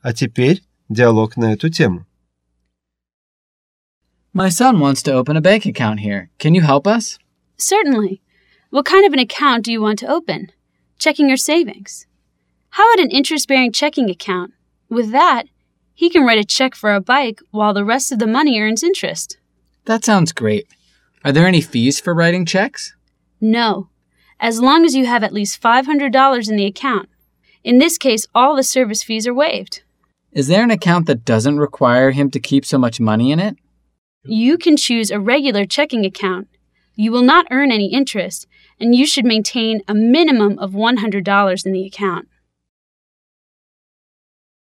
А теперь диалог на эту тему. My son wants to open a bank account here. Can you help us? Certainly. What kind of an account do you want to open? Checking or savings? How about an interest-bearing checking account? With that, he can write a check for a bike while the rest of the money earns interest. That sounds great. Are there any fees for writing checks? No, as long as you have at least $500 in the account. In this case, all the service fees are waived. Is there an account that doesn't require him to keep so much money in it? You can choose a regular checking account. You will not earn any interest, and you should maintain a minimum of $100 in the account.